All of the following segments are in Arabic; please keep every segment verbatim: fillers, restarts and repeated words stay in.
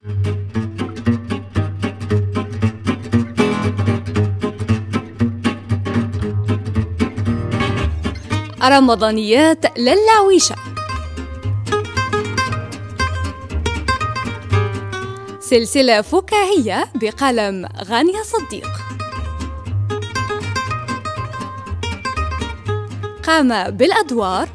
رمضانيات للعويشة، سلسلة فكاهية بقلم غانية صديق. قام بالأدوار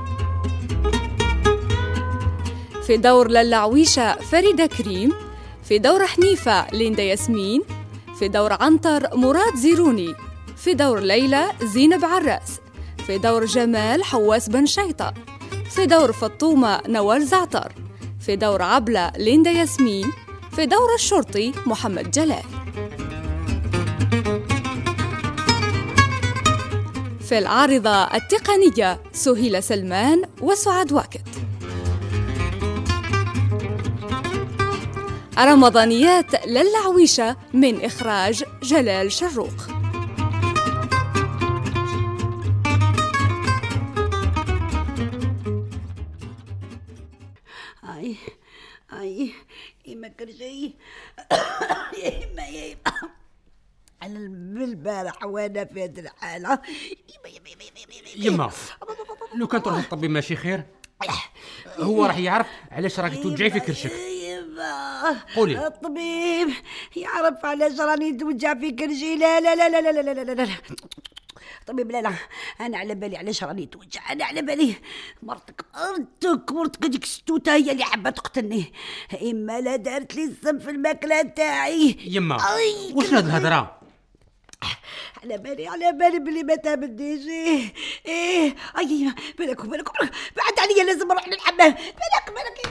في دور للعويشة فريدة كريم، في دور حنيفة ليندا ياسمين، في دور عنتر مراد زيروني، في دور ليلى زينب عراس، في دور جمال حواس بن شيطة، في دور فطومة نوال زعتر، في دور عبلة ليندا ياسمين، في دور الشرطي محمد جلال. في العارضة التقنية سهيلة سلمان وسعاد واكد. رمضانيات للعويشة من إخراج جلال شروق. اي اي ما كان شيء يا ما يا انا البارح وانا في هذه الحاله. يما لو كان تروح الطبيب ماشي خير، هو راح يعرف علاش راكي توجعي في كرشك. يما قولي. الطبيب يعرف علاش راني توجع في كرشي. لا لا لا لا لا لا لا لا طبيب لا لا انا على بالي علاش راني توجع. انا على بالي مرتك مرتك مرتك ديك الستوته هي اللي حابه تقتلني. اما لا دارت لي السم في الماكله تاعي. يما واش هاد الهضره؟ على بالي على بالي بلي ما تابديش. ايه ايه اي بالك بالك بعد عليا لازم نروح للحمام. بالك بالك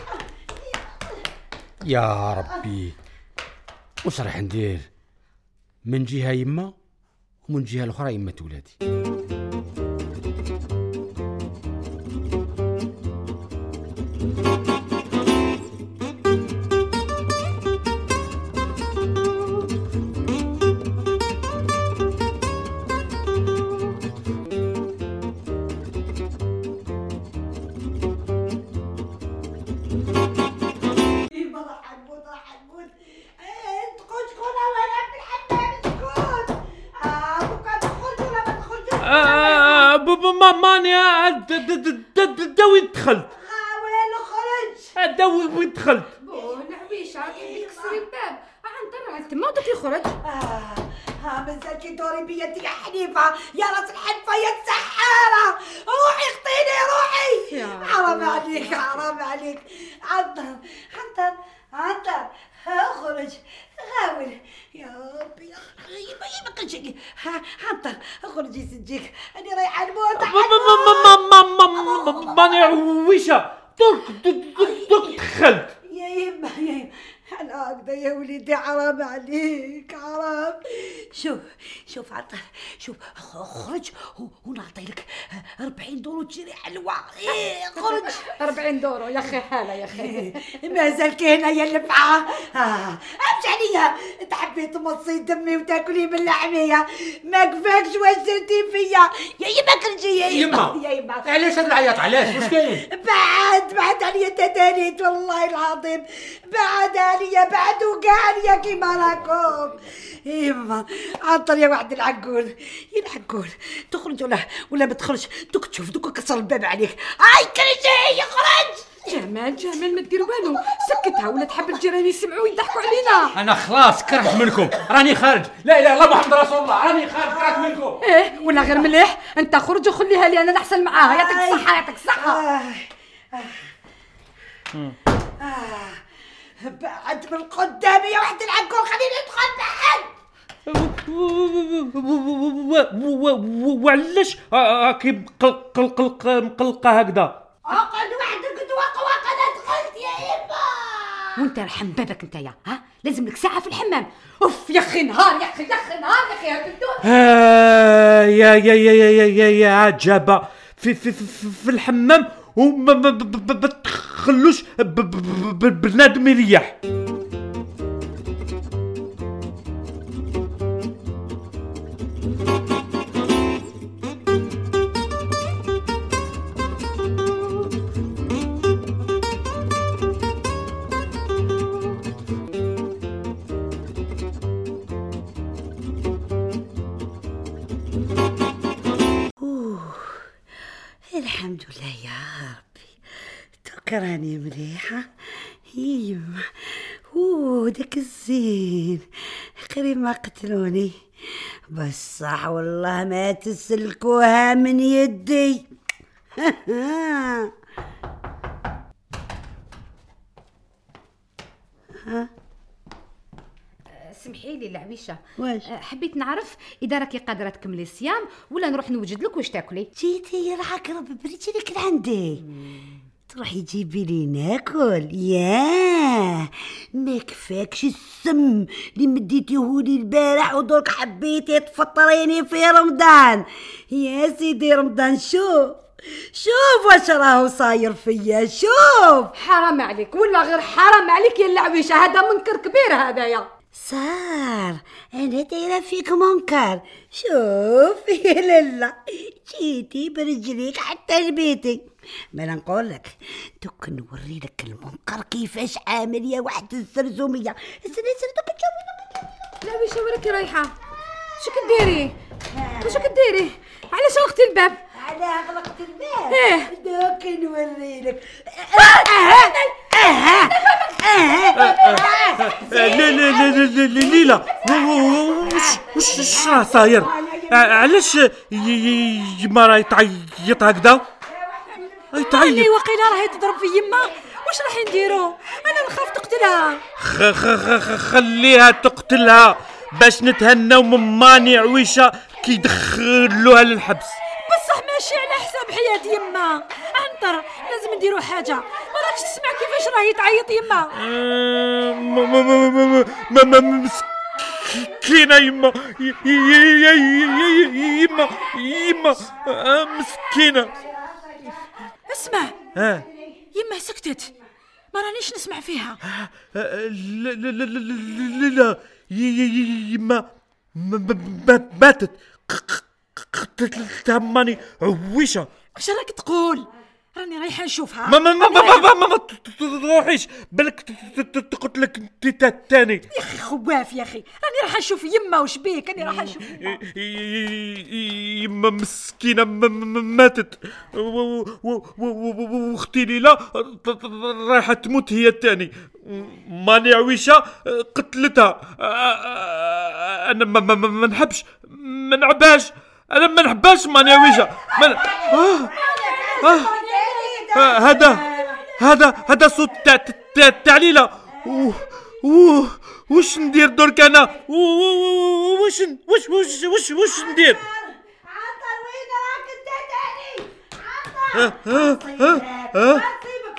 يا ربي واش راح ندير؟ من جهه يما ومن جهه الاخرى يما ولادي. ماني دوي دخلت. وين خرج؟ دوي وين دخلت؟ بون عويشة تكسري الباب عنتر تما ودك يخرج. اه ها مازال كي دوري بيدي يا حنيفة يا راس الحنفة يا السحارة. روحي اخطيني روحي. حرام عليك حرام عليك. عنتر عنتر عنتر اخرج غاول يا ربي يا اخي ما كان شيء. عنتر اخرج يسجيك انا رايحه نموت. ماني عويشة دك دخلت. يا يما يا يما انا هكذا يا وليدي حرام عليك حرام. شوف شوف عنتر شوف اخرج ونعطي لك أربعين دور وتشري حلوه. ايه خرج. أربعين دور يا اخي حاله يا اخي مازال كاينه يا اللفعه. اه امشي عليا انت حبيت تمصي دمي وتاكلي من لحميه ما كفاكش واش درتي فيا يا يما كرجي يا يما يا يما. علاش هاد العياط علاش واش كاين؟ بعد بعد عليا تدانيت والله العظيم بعد عليا بعد وقع كيما راكم. يما عنتر يا واحد العقول يا العقول تخرج ولا ولا ما تخرج دوك تشوف دوك كسر الباب عليك. هاي كرجي يخرج. جمال جمال ما دير والو سكتها ولا تحب الجيران يسمعوا ويضحكوا علينا. انا خلاص كرهت منكم راني خارج. لا اله الا الله محمد رسول الله راني خارج كرهت منكم. ايه ولا غير مليح انت خرج وخليها لي انا نحسن معاها. يعطيك الصحه يعطيك الصحه. آه. آه. آه. بعد من قدامي يا واحد العقول خليني ندخل بعد. وعلاش هاكي مقلقه مقلقه هكذا؟ اقعد وحدك توقع وانا دخلت يا يما. وانت رحم بابك انت يا ها لازم لك ساعه في الحمام. اوف يا اخي نهار يا اخي يا اخي نهار يا اخي يا بنتو. يا يا يا يا يا يا عجبه في في في, في الحمام وما بتخلوش بنادم يريح. الحمد لله يا ربي، تكراني مليحة. يما اوه داك الزين قريب ما قتلوني، بصح والله ما تسلكوها من يدي. ها سمحي لي العويشه، واش حبيت نعرف اذا راكي قادره تكملي الصيام ولا نروح نوجد لك واش تاكلي. جيتي العقرب بريتي لك لعندي، تروحي تجيبي لي ناكل. ياه ما كفاكش السم اللي مديتيهولي البارح ودرك حبيتي تفطريني في رمضان. يا سيدي رمضان شوف شوف واش راهو صاير فيا، شوف. حرام عليك ولا غير حرام عليك يا العويشه، هذا منكر كبير هذايا. صار انا دايره فيك منكر. شوف يا لالا جيتي برجليك حتى لبيتي، ما نقول لك دوك نوري لك المنكر كيفاش عامل يا واحد السرزوميه. استني استني دوك تشوفي. العويشه وراكي رايحه شو كديري؟ واش كديري؟ علاش غلقتي الباب؟ على غلقت الباب؟ ايه دوك نوري لك. لا لا لا لا ليلى واش واش راه صاير؟ علاش يما راهي تعيط هكذا؟ راهي تعيط وقيله راهي تضرب في يما. واش راح نديرو؟ انا نخاف تقتلها. خليها تقتلها باش نتهناو من ماني عويشه كيدخلوها للحبس. بصح ماشي على حساب حياة يما. عنتر لازم نديرو حاجه، ما راكش تسمع كيفاش راهي تعيط يما. مسكينه يما يما يما مسكينه. اسمع ها يما سكتت، ما رانيش نسمع فيها. لا لا لا لا لا يما ماتت، قتلتها ماني عويشه. اش راك تقول؟ راني رايحه نشوفها. ما ما ما ما ما ما تروحيش بالك تقتلك انت الثاني. يا اخي خواف يا اخي، راني رايحه نشوف يما. واش بيك؟ راني رايحه نشوف يما مسكينه ماتت، واختي ليلى رايحه تموت هي الثاني. ماني عويشه قتلتها. انا ما ما ما نحبش ما نعباش، انا ما نحباش ماني عويشه. آه آه هذا هذا هذا صوت تاع تاع ليلى. واش ندير درك انا؟ واش واش واش واش واش ندير؟ عنتر وين راك انت تاني؟ عنتر نصيبك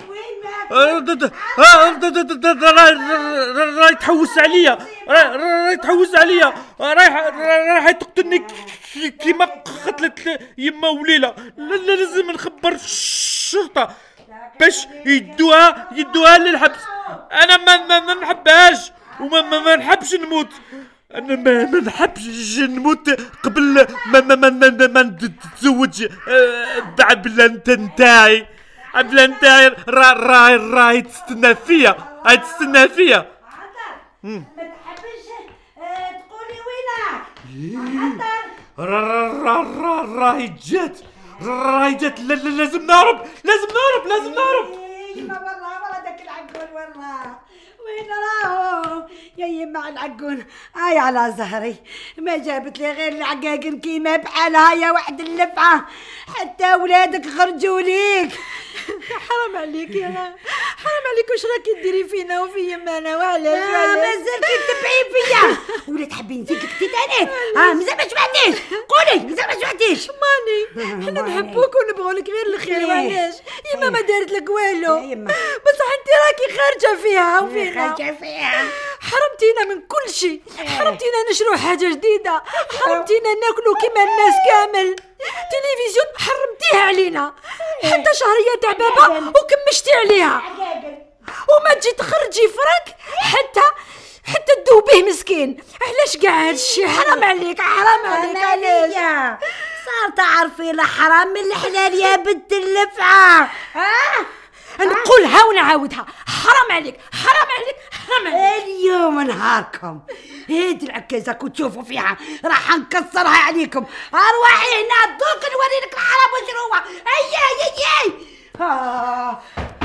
وين ماك؟ راهي تحوس عليا، راهي تحوس عليا، رايح رايح تقتلني كيما قتلت يما وليلى. لازم نخبر الشرطه باش يدوها يدوها للحبس. انا ما ما نحبهاش وما ما, ما نحبش نموت. انا ما, ما نحبش نموت قبل ما ما ما, ما, ما نتزوج بعبله نتاعي. عبله نتاعي راهي راهي تستنى فيا، راهي تستنى فيا. ما تحبش تقولي وينك؟ راهي جات راهي جات. لازم نهرب لازم نهرب لازم نهرب. يما والله والله داك العقون والله وين راهو يا يما العقون. هاي على زهري ما جابت لي غير العقاقن كيما بحالها يا واحد اللفعه، حتى ولادك خرجوا ليك. حرام عليك يا حرام عليك. واش راكي ديري فينا وفي يمانا؟ وعلاش مازال تتبعي فيا ولا تحبي نزيد لك تيتانيك؟ ها مازال ما سمعتيش؟ قولي مازال ما سمعتيش؟ ماني حنا نحبوك ونبغوا لك غير الخير. وعلاش يما ما دارت لك والو؟ بصح انت راكي خارجه فيها وفينا. خارجه فيها حرمتينا من كل شيء، حرمتينا نشرو حاجه جديده، حرمتينا ناكلو كيما الناس كامل. تلفزيون حرمتيها علينا، حتى شهريه تاع بابا وكمشتي عليها، وما تجي تخرجي فرانك حتى حتى تذوبيه مسكين. علاش كاع هادشي؟ حرام عليك حرام عليك. علاش صار تعرفي الحرام من الحلال يا بنت اللفعه؟ ها نقولها ونعاودها، حرام عليك حرام عليك حرام عليك. اليوم نهاركم هادي العكازة كنت تشوفوا فيها راح نكسرها عليكم. أرواحي هنا دوك نوريلك الحرام واش هو. أي أي أي آه.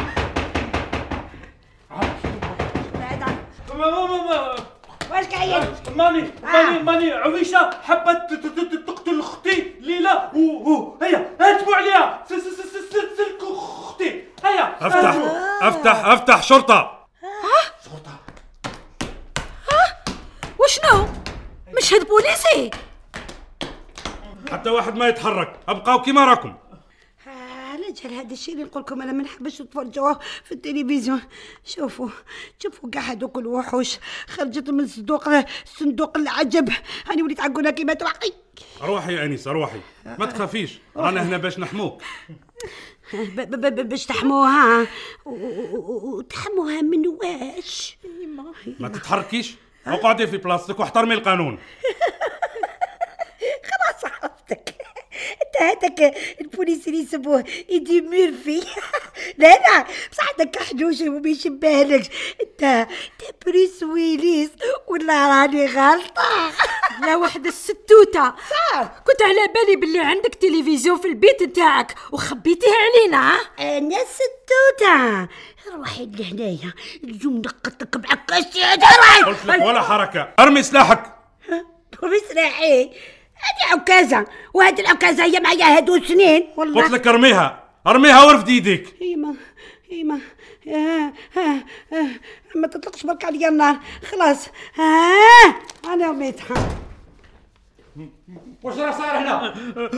واش كاين؟ ماني ماني ماني عويشه حبت تقتل اختي ليلى و هيا هاتوا عليها سلك اختي هيا افتح افتح افتح شرطه. شرطه ها وشنو مشهد بوليسي؟ حتى واحد ما يتحرك، ابقاو كيما راكم. على جال هذا الشيء اللي نقول لكم انا ما نحبش تفرجوه في التلفزيون. شوفوا شوفوا كاع هذوك الوحوش خرجت من صندوق صندوق العجب. انا وليت عقوله كيما توحي. اروحي يا انيس اروحي، ما تخافيش، رانا هنا باش نحموك. باش تحموها وتحموها من واش؟ ما تتحركيش، اقعدي في بلاصتك واحترمي القانون. خلاص عرفتك انت هذاك البوليس اللي يسموه ايدي ميرفي. لا لا بصح هذاك حجوش وما يشبهلكش. انت انت بريس ويليس ولا راني غلطه؟ لا وحده الستوته صح. كنت على بالي باللي عندك تلفزيون في البيت نتاعك وخبيتيه علينا. انا ستوته روحي لهنايا اليوم نقطك بعكاشي. قلت لك ولا حركه، ارمي سلاحك. ارمي سلاحي؟ هذه عكازه وهذه العكازه هي معايا هادو سنين والله. قلت لك ارميها ارميها ورفد يديك. ايما ايما ها ها ما تطلقش برك عليا النار خلاص. ها انا رميتها. واش راه صاير هنا؟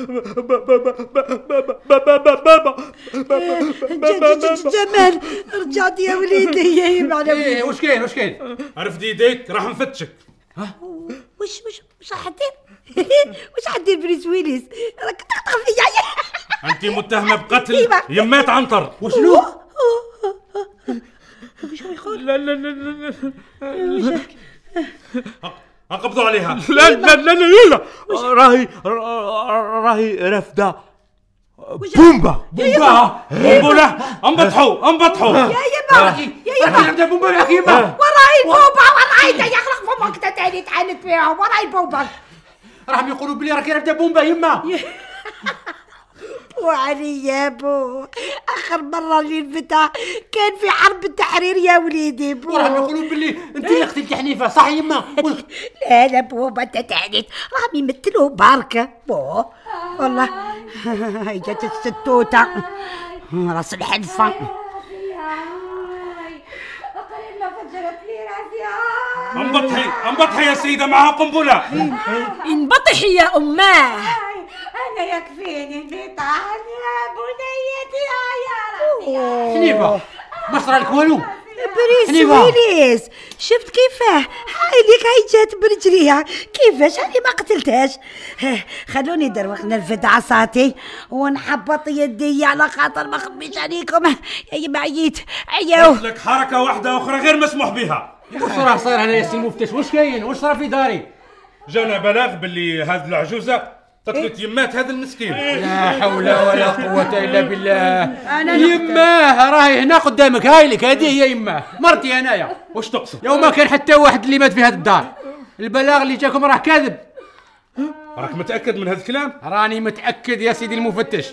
جمال رجعت يا وليدي. ايه واش كاين واش كاين؟ رفد يديك راح نفتشك. ها واش واش واش راح دير؟ واش حدير بريس ويليس؟ راك تخطف فيا. انت متهمه بقتل يمات عنتر. وشنو؟ وشو يقول؟ لا لا لا لا اقبضوا عليها. لا لا لا لا راهي راهي رفده بومبا بومبا بومبا انبطحوا انبطحوا. يا يما يا يما نبدا بومبا يا اخي. وراي البومبا وراي يخلق فمك تاني تعاند فيها وراي البومبا. راهم يقولوا بلي راكي رفده بومبا يما. وعلي يا بو اخر مره اللي نفتح كان في حرب التحرير يا وليدي بو. راهم يقولوا بلي انت اللي قتلتي حنيفه صح يما؟ لا لا بو ما انت تعنيت راهم يمثلوا بركه بو والله. هاي جات الستوته راس الحلفه. انبطحي انبطحي يا سيده معها قنبله. انبطحي يا اماه. انا يكفيني البطاحه يا بنيتي يا راسي. حنيفه ما صرا لك والو؟ بريس ويليس شفت كيفاه هاي ليك هاي جات برجليها كيفاش هاني ما قتلتهاش. خلوني دروخ نرفد عصاتي ونحبط يدي على خاطر ما خبيش عليكم. يا معيت عياو. قلت لك حركه واحده اخرى غير مسموح بها. واش راه صاير هنا يا سي المفتش؟ واش كاين؟ واش صرا في داري؟ جانا بلاغ باللي هذه العجوزه قتلت يمات هذا المسكين. لا حول ولا قوة إلا بالله. يماه راهي هنا قدامك هاي لك هذه هي يماه مرتي أنايا. واش تقصد؟ يوم ما كان حتى واحد اللي مات في هذه الدار. البلاغ اللي جاكم راه كاذب. راك متأكد من هذا الكلام؟ راني متأكد يا سيدي المفتش.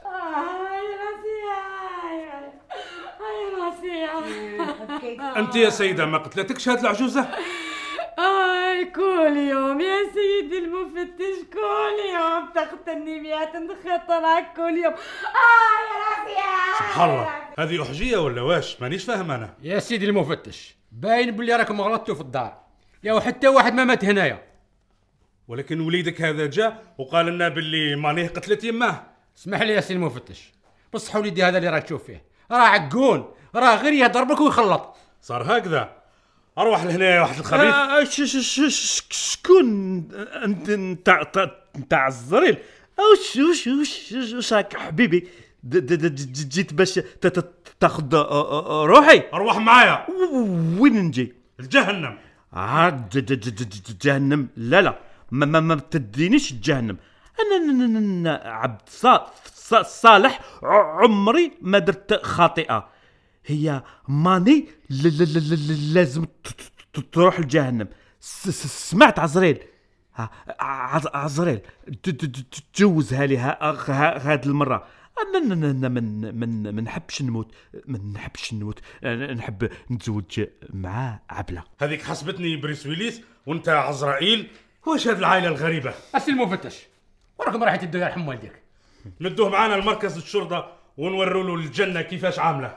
أنت يا سيدة ما قتلتكش هذه العجوزة؟ آي كل يوم يا سيدي المفتش كل يوم تقتلني مئة خطرة كل يوم. آه يا راسي. سبحان الله هذه أحجية ولا واش؟ مانيش فاهم أنا. يا سيدي المفتش باين بلي راكم غلطتوا في الدار. يا حتى واحد ما مات هنايا. ولكن وليدك هذا جاء وقال لنا باللي مانيه قتلت يماه. اسمح لي يا سيدي المفتش بصح وليدي هذا اللي راك تشوف فيه راه عقون راه غير يهضر بك ويخلط. صار هكذا؟ اروح لهنا يا واحد الخبيث. شكون انت نتاع نتاع الزريل او شو شو شو شاك حبيبي جيت باش تاخذ روحي؟ اروح معايا. وين نجي؟ الجهنم. عاد جهنم؟ لا لا ما ما تدينيش الجهنم. انا عبد صالح عمري ما درت خاطئه. هي ماني لازم تروح الجهنم. سمعت عزريل عزريل تجوزها لي هذه المره. انا انا من من ما نحبش نموت ما نحبش نموت نحب نتزوج مع عبله. هذيك حسبتني بريس ويليس وانت عزرائيل. واش هذه العائله الغريبه؟ اسي المفتش وراكم رايحين تدوا يرحم والديك. ندوه معانا لمركز الشرطه ونوروا له الجنه كيفاش عامله.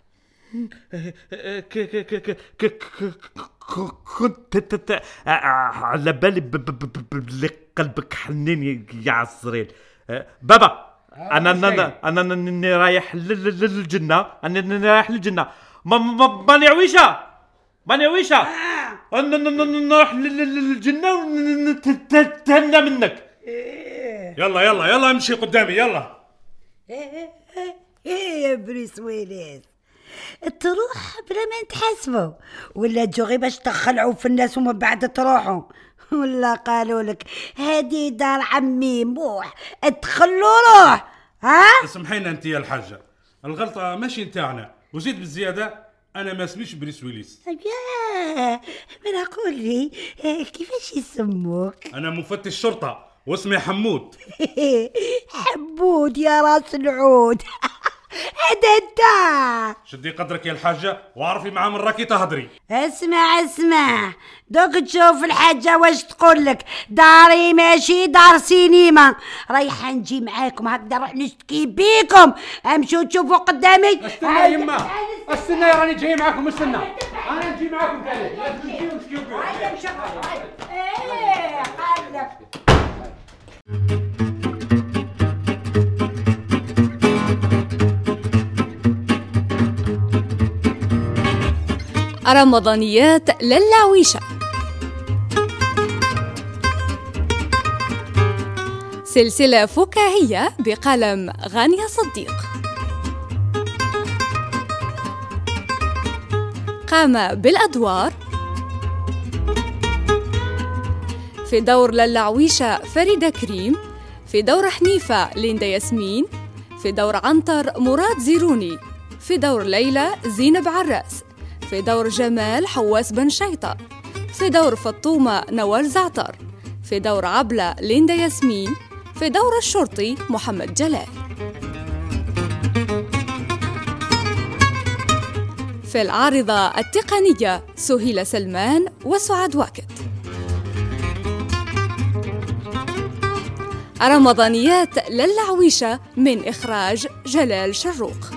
كنت على بالي بلي قلبك حنين يا عزريل. بابا انا انا انا اني رايح للجنه انا رايح للجنه ماني عويشه ماني عويشه نروح للجنه ونتهنى منك. يلا يلا يلا امشي قدامي يلا. ايه يا بريس ويليس تروح بلا ما نتحاسبوا ولا تجوا غير باش تخلعوا في الناس ومن بعد تروحوا ولا قالوا لك هذه دار عمي موح ادخلوا روح. ها سمحينا انت يا الحاجه الغلطه ماشي نتاعنا وزيد بالزياده انا ما اسميش بريس ويليس. يا من اقول لي كيفاش يسموك؟ انا مفتش شرطه واسمي حمود. حمود يا راس العود. هذا انت شدي قدرك يا الحاجه وعرفي مع من راكي تهضري. اسمع اسمع دوك تشوف الحاجه واش تقول لك. داري ماشي دار سينما رايحه نجي معاكم هكذا نروح نشتكي بيكم. امشوا تشوفوا قدامي. استنى يما استنى راني جاي معاكم. استنى انا نجي معاكم كذا لازم نجيو نشتكيو بيكم. ايه قال لك رمضانيات للعويشة. سلسلة فكاهية بقلم غانية صديق. قام بالأدوار في دور للعويشة فريدة كريم، في دور حنيفة ليندا ياسمين، في دور عنتر مراد زيروني، في دور ليلى زينب عراس، في دور جمال حواس بن شيطة، في دور فطومة نوال زعتر، في دور عبلة ليندا ياسمين، في دور الشرطي محمد جلال. في العارضة التقنية سهيلة سلمان وسعاد واكد. رمضانيات للعويشة من إخراج جلال شروق.